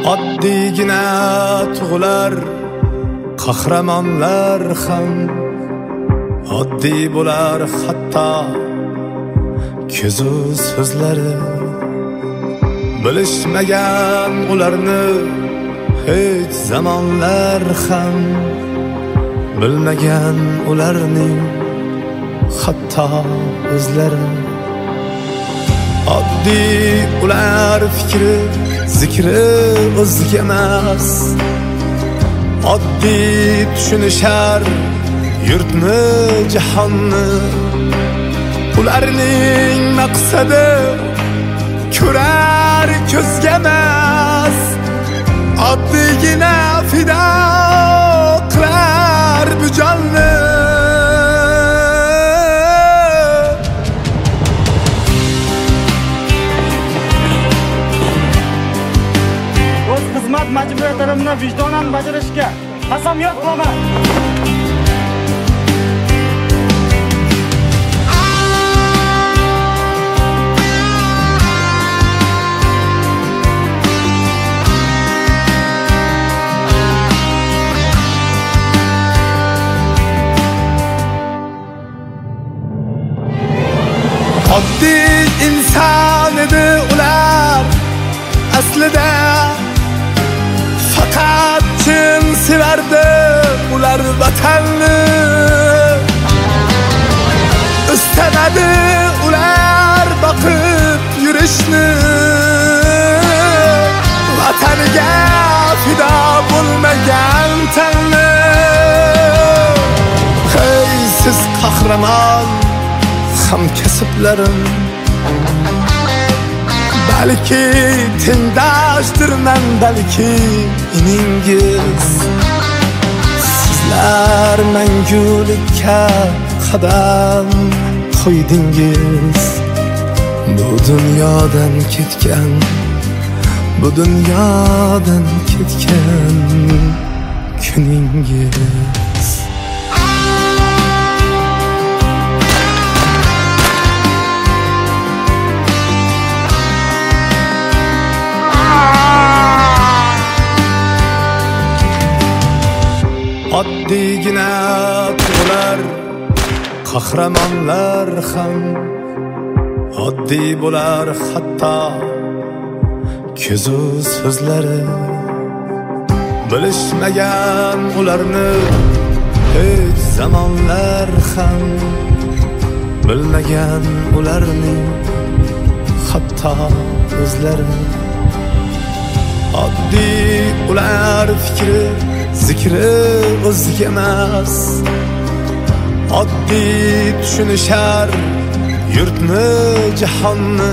Oddiygina tug'ular qahramonlar ham oddiy bo'lar, hatto ko'zu so'zlari. Bilishmagan ularni hech zamonlar ham, bilmagan ularning hatto o'zlari. Oddiy ular fikri, zikri o'ziga emas, oddiy tushunishar yurtni, jahonni. Ularning maqsadi ko'rar ko'zga emas, oddiygina fido qilar bu jonni. O'z xizmat majburiyatlarimni vijdonan bajarishga qasamyod qilaman. Oddiy inson edi ular aslida, faqat chin sevardi ular vatanni. Istamadi ular boqib yurishni, vataniga fido bo'lmagan tanni. Hey siz qahramon hamkasblarim, balki tengdoshdirman, balki iningiz. Sizlar mangulikka qadam qo'ydingiz. Bu dunyodan ketgan, bu dunyodan ketgan kuningiz. Oddiygina tug'ular qahramonlar ham oddiy bo'lar, hatto ko'zu so'zlari. Bilishmagan ularni hech zamonlar ham, bilmagan ularning hatto o'zlari. Oddiy ular fikri, zikri o'ziga emas, oddiy tushunishar yurtni, jahonni.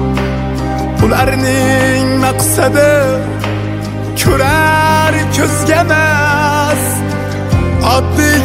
Ularning maqsadi ko'rar ko'zga emas, oddiy